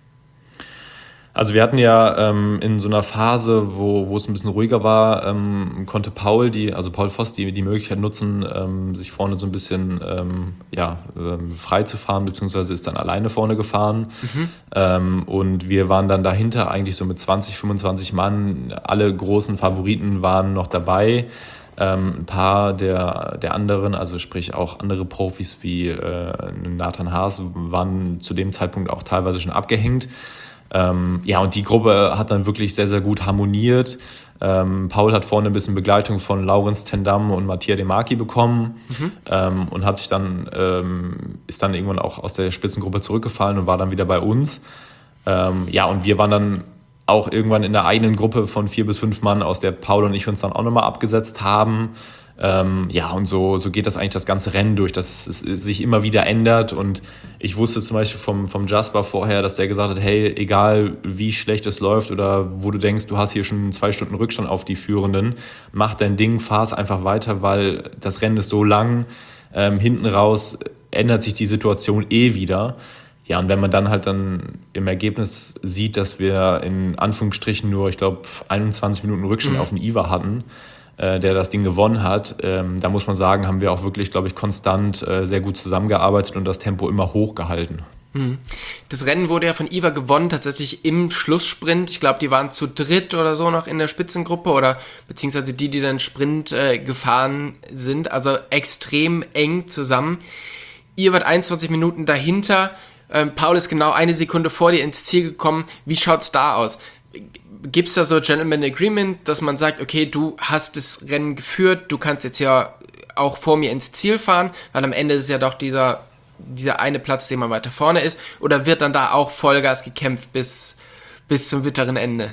Also wir hatten ja ähm, in so einer Phase, wo, wo es ein bisschen ruhiger war, ähm, konnte Paul, die, also Paul Voss, die, die Möglichkeit nutzen, ähm, sich vorne so ein bisschen ähm, ja, ähm, frei zu fahren, beziehungsweise ist dann alleine vorne gefahren. Mhm. Ähm, und wir waren dann dahinter eigentlich so mit zwanzig, fünfundzwanzig Mann. Alle großen Favoriten waren noch dabei. Ähm, ein paar der, der anderen, also sprich auch andere Profis wie äh, Nathan Haas, waren zu dem Zeitpunkt auch teilweise schon abgehängt. Ähm, ja, und die Gruppe hat dann wirklich sehr, sehr gut harmoniert. Ähm, Paul hat vorne ein bisschen Begleitung von Laurens Tendam und Mattia De Marchi bekommen mhm. ähm, und hat sich dann, ähm, ist dann irgendwann auch aus der Spitzengruppe zurückgefallen und war dann wieder bei uns. Ähm, ja, und wir waren dann auch irgendwann in der eigenen Gruppe von vier bis fünf Mann, aus der Paul und ich uns dann auch nochmal abgesetzt haben. Ähm, ja, und so, so geht das eigentlich das ganze Rennen durch, dass es, es sich immer wieder ändert. Und ich wusste zum Beispiel vom, vom Jasper vorher, dass der gesagt hat, hey, egal wie schlecht es läuft oder wo du denkst, du hast hier schon zwei Stunden Rückstand auf die Führenden, mach dein Ding, fahr es einfach weiter, weil das Rennen ist so lang. Ähm, hinten raus ändert sich die Situation eh wieder. Ja, und wenn man dann halt dann im Ergebnis sieht, dass wir in Anführungsstrichen nur, ich glaube, einundzwanzig Minuten Rückstand mhm. auf den Ivar hatten, der das Ding gewonnen hat, ähm, da muss man sagen, haben wir auch wirklich, glaube ich, konstant äh, sehr gut zusammengearbeitet und das Tempo immer hochgehalten. Das Rennen wurde ja von Ivar gewonnen, tatsächlich im Schlusssprint. Ich glaube, die waren zu dritt oder so noch in der Spitzengruppe oder beziehungsweise die, die dann Sprint äh, gefahren sind. Also extrem eng zusammen. Ihr wart einundzwanzig Minuten dahinter. Ähm, Paul ist genau eine Sekunde vor dir ins Ziel gekommen. Wie schaut's da aus? Gibt es da so Gentleman Agreement, dass man sagt, okay, du hast das Rennen geführt, du kannst jetzt ja auch vor mir ins Ziel fahren, weil am Ende ist ja doch dieser, dieser eine Platz, den man weiter vorne ist, oder wird dann da auch Vollgas gekämpft bis, bis zum bitteren Ende?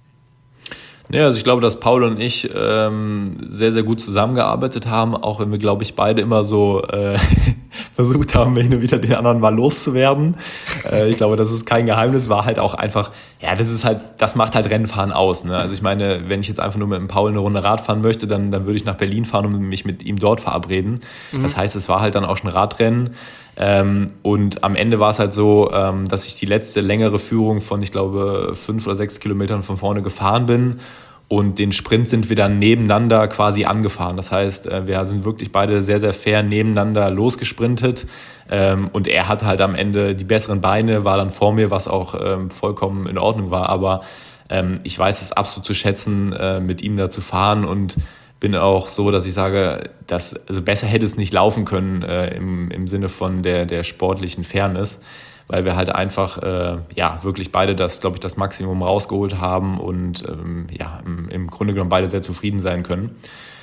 Ja, also ich glaube, dass Paul und ich ähm, sehr, sehr gut zusammengearbeitet haben, auch wenn wir, glaube ich, beide immer so äh, versucht haben, hin und wieder den anderen mal loszuwerden. Äh, ich glaube, das ist kein Geheimnis, war halt auch einfach, ja, das ist halt, das macht halt Rennfahren aus. Ne? Also ich meine, wenn ich jetzt einfach nur mit dem Paul eine Runde Rad fahren möchte, dann, dann würde ich nach Berlin fahren und mich mit ihm dort verabreden. Mhm. Das heißt, es war halt dann auch schon Radrennen. Ähm, und am Ende war es halt so, ähm, dass ich die letzte längere Führung von, ich glaube, fünf oder sechs Kilometern von vorne gefahren bin. Und den Sprint sind wir dann nebeneinander quasi angefahren. Das heißt, wir sind wirklich beide sehr, sehr fair nebeneinander losgesprintet. Und er hatte halt am Ende die besseren Beine, war dann vor mir, was auch vollkommen in Ordnung war. Aber ich weiß es absolut zu schätzen, mit ihm da zu fahren und bin auch so, dass ich sage, dass, also besser hätte es nicht laufen können im, im Sinne von der, der sportlichen Fairness, weil wir halt einfach äh, ja, wirklich beide das, glaube ich, das Maximum rausgeholt haben und ähm, ja, im, im Grunde genommen beide sehr zufrieden sein können.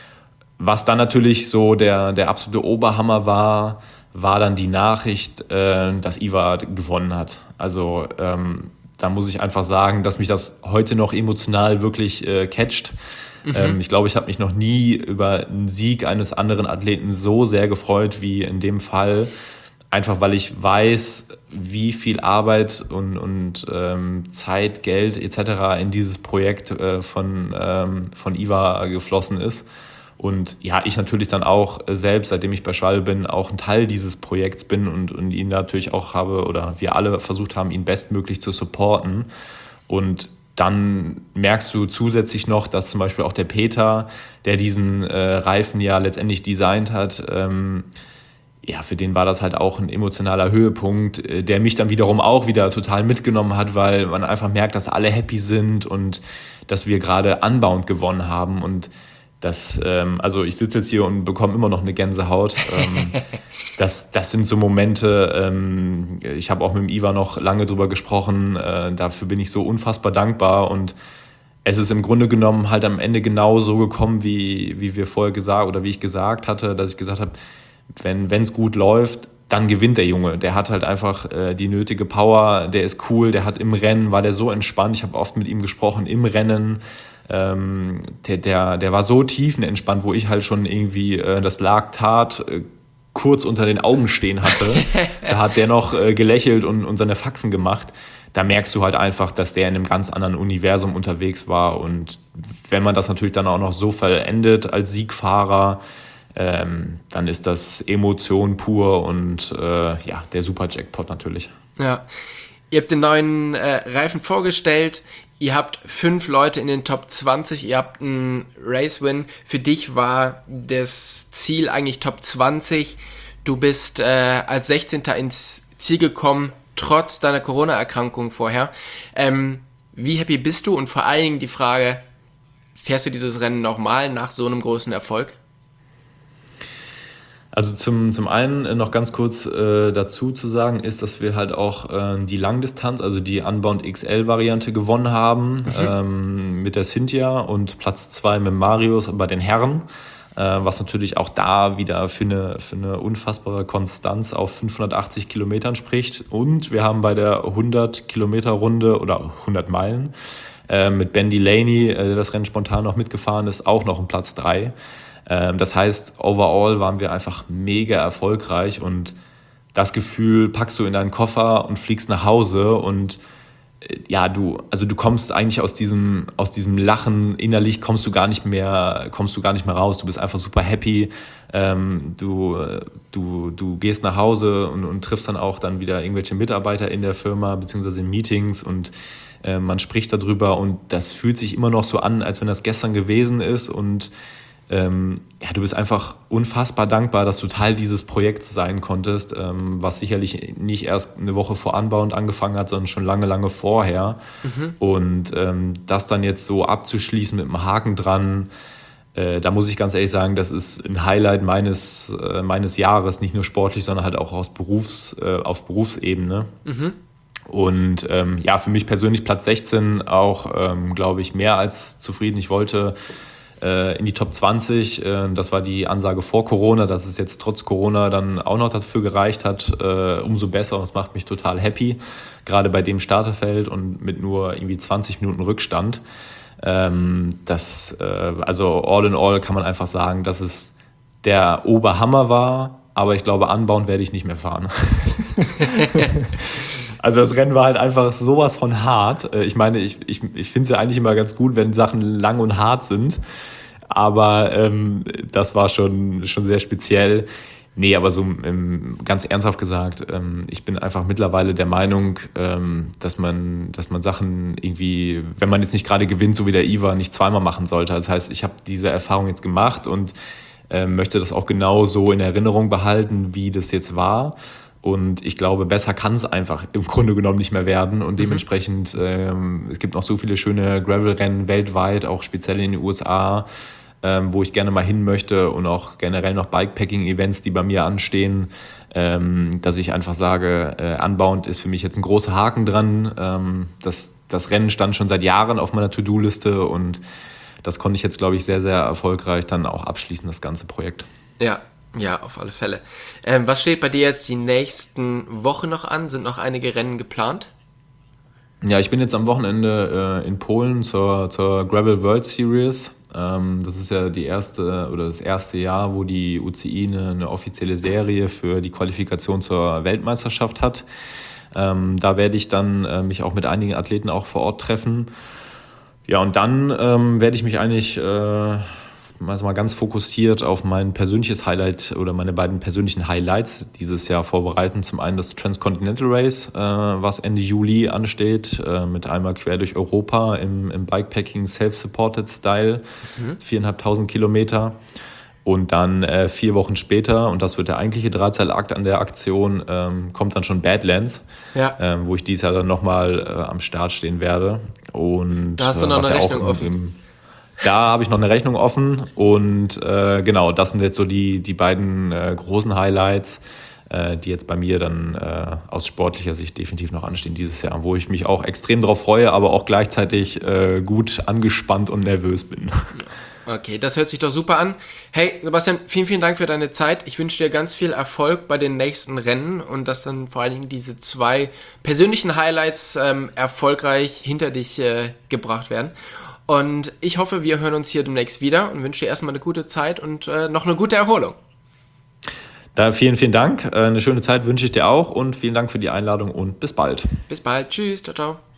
Was dann natürlich so der, der absolute Oberhammer war, war dann die Nachricht, äh, dass Ivar gewonnen hat. Also ähm, da muss ich einfach sagen, dass mich das heute noch emotional wirklich äh, catcht. Mhm. Ähm, ich glaube, ich habe mich noch nie über einen Sieg eines anderen Athleten so sehr gefreut wie in dem Fall. Einfach weil ich weiß, wie viel Arbeit und, und ähm, Zeit, Geld et cetera in dieses Projekt äh, von, ähm, von Ivar geflossen ist. Und ja, ich natürlich dann auch selbst, seitdem ich bei Schwalbe bin, auch ein Teil dieses Projekts bin und, und ihn natürlich auch habe, oder wir alle versucht haben, ihn bestmöglich zu supporten. Und dann merkst du zusätzlich noch, dass zum Beispiel auch der Peter, der diesen äh, Reifen ja letztendlich designt hat, ähm, ja, für den war das halt auch ein emotionaler Höhepunkt, der mich dann wiederum auch wieder total mitgenommen hat, weil man einfach merkt, dass alle happy sind und dass wir gerade Unbound gewonnen haben. Und das, ähm, also ich sitze jetzt hier und bekomme immer noch eine Gänsehaut. ähm, das, das sind so Momente, ähm, ich habe auch mit dem Ivar noch lange drüber gesprochen, äh, dafür bin ich so unfassbar dankbar und es ist im Grunde genommen halt am Ende genau so gekommen, wie, wie wir vorher gesagt oder wie ich gesagt hatte, dass ich gesagt habe, wenn es gut läuft, dann gewinnt der Junge. Der hat halt einfach äh, die nötige Power, der ist cool, der hat im Rennen, war der so entspannt. Ich habe oft mit ihm gesprochen im Rennen. ähm, der, der, der war so tiefenentspannt, wo ich halt schon irgendwie äh, das Laktat äh, kurz unter den Augen stehen hatte. Da hat der noch äh, gelächelt und, und seine Faxen gemacht. Da merkst du halt einfach, dass der in einem ganz anderen Universum unterwegs war. Und wenn man das natürlich dann auch noch so vollendet als Siegfahrer, ähm, dann ist das Emotion pur und äh, ja, der Super-Jackpot natürlich. Ja, ihr habt den neuen äh, Reifen vorgestellt, ihr habt fünf Leute in den Top zwanzig, ihr habt einen Race-Win. Für dich war das Ziel eigentlich Top zwanzig. Du bist äh, als sechzehnter ins Ziel gekommen, trotz deiner Corona-Erkrankung vorher. Ähm, wie happy bist du? Und vor allen Dingen die Frage, fährst du dieses Rennen nochmal nach so einem großen Erfolg? Also zum, zum einen noch ganz kurz äh, dazu zu sagen, ist, dass wir halt auch äh, die Langdistanz, also die Unbound X L-Variante gewonnen haben, mhm. ähm, mit der Cynthia und Platz zwei mit Marius bei den Herren, äh, was natürlich auch da wieder für eine, für eine unfassbare Konstanz auf fünfhundertachtzig Kilometern spricht. Und wir haben bei der hundert Kilometer Runde oder hundert Meilen äh, mit Ben Delaney, äh, der das Rennen spontan noch mitgefahren ist, auch noch einen Platz drei. Das heißt, overall waren wir einfach mega erfolgreich und das Gefühl packst du in deinen Koffer und fliegst nach Hause und ja, du, also du kommst eigentlich aus diesem, aus diesem Lachen innerlich kommst du gar nicht mehr, kommst du gar nicht mehr raus. Du bist einfach super happy. Ähm, du, du, du gehst nach Hause und, und triffst dann auch dann wieder irgendwelche Mitarbeiter in der Firma beziehungsweise in Meetings und äh, man spricht darüber und das fühlt sich immer noch so an, als wenn das gestern gewesen ist und Ähm, ja, du bist einfach unfassbar dankbar, dass du Teil dieses Projekts sein konntest, ähm, was sicherlich nicht erst eine Woche vor Unbound angefangen hat, sondern schon lange, lange vorher. Mhm. Und ähm, das dann jetzt so abzuschließen mit einem Haken dran, äh, da muss ich ganz ehrlich sagen, das ist ein Highlight meines, äh, meines Jahres, nicht nur sportlich, sondern halt auch aus Berufs, äh, auf Berufsebene. Mhm. Und ähm, ja, für mich persönlich Platz sechzehn auch, ähm, glaube ich, mehr als zufrieden. Ich wollte in die Top zwanzig. Das war die Ansage vor Corona, dass es jetzt trotz Corona dann auch noch dafür gereicht hat, umso besser und das macht mich total happy, gerade bei dem Starterfeld und mit nur irgendwie zwanzig Minuten Rückstand. Das, also all in all kann man einfach sagen, dass es der Oberhammer war, aber ich glaube, Unbound werde ich nicht mehr fahren. Also das Rennen war halt einfach sowas von hart. Ich meine, ich, ich, ich finde es ja eigentlich immer ganz gut, wenn Sachen lang und hart sind. Aber ähm, das war schon, schon sehr speziell. Nee, aber so ähm, ganz ernsthaft gesagt, ähm, ich bin einfach mittlerweile der Meinung, ähm, dass man, dass man Sachen irgendwie, wenn man jetzt nicht gerade gewinnt, so wie der Ivar, nicht zweimal machen sollte. Das heißt, ich habe diese Erfahrung jetzt gemacht und äh, möchte das auch genau so in Erinnerung behalten, wie das jetzt war. Und ich glaube, besser kann es einfach im Grunde genommen nicht mehr werden. Und dementsprechend, ähm, es gibt noch so viele schöne Gravel-Rennen weltweit, auch speziell in den U S A, ähm, wo ich gerne mal hin möchte und auch generell noch Bikepacking-Events, die bei mir anstehen, ähm, dass ich einfach sage, äh, Unbound ist für mich jetzt ein großer Haken dran. Ähm, das, das Rennen stand schon seit Jahren auf meiner To-Do-Liste und das konnte ich jetzt, glaube ich, sehr, sehr erfolgreich dann auch abschließen, das ganze Projekt. Ja. Ja, auf alle Fälle. Ähm, was steht bei dir jetzt die nächsten Wochen noch an? Sind noch einige Rennen geplant? Ja, ich bin jetzt am Wochenende äh, in Polen zur, zur Gravel World Series. Ähm, das ist ja die erste oder das erste Jahr, wo die U C I eine, eine offizielle Serie für die Qualifikation zur Weltmeisterschaft hat. Ähm, da werde ich dann äh, mich auch mit einigen Athleten auch vor Ort treffen. Ja, und dann ähm, werde ich mich eigentlich äh, also mal ganz fokussiert auf mein persönliches Highlight oder meine beiden persönlichen Highlights dieses Jahr vorbereiten. Zum einen das Transcontinental Race, äh, was Ende Juli ansteht, äh, mit einmal quer durch Europa im, im Bikepacking Self-Supported Style, mhm. viertausendfünfhundert Kilometer. Und dann äh, vier Wochen später, und das wird der eigentliche Drahtseilakt an der Aktion, ähm, kommt dann schon Badlands, ja. ähm, wo ich dieses Jahr dann nochmal äh, am Start stehen werde. Und, da hast du noch äh, eine Rechnung offen. Im, Da habe ich noch eine Rechnung offen und äh, genau, das sind jetzt so die, die beiden äh, großen Highlights, äh, die jetzt bei mir dann äh, aus sportlicher Sicht definitiv noch anstehen dieses Jahr, wo ich mich auch extrem drauf freue, aber auch gleichzeitig äh, gut angespannt und nervös bin. Okay, das hört sich doch super an. Hey, Sebastian, vielen, vielen Dank für deine Zeit. Ich wünsche dir ganz viel Erfolg bei den nächsten Rennen und dass dann vor allen Dingen diese zwei persönlichen Highlights ähm, erfolgreich hinter dich äh, gebracht werden. Und ich hoffe, wir hören uns hier demnächst wieder und wünsche dir erstmal eine gute Zeit und äh, noch eine gute Erholung. Da vielen, vielen Dank. Eine schöne Zeit wünsche ich dir auch und vielen Dank für die Einladung und bis bald. Bis bald. Tschüss. Ciao, ciao.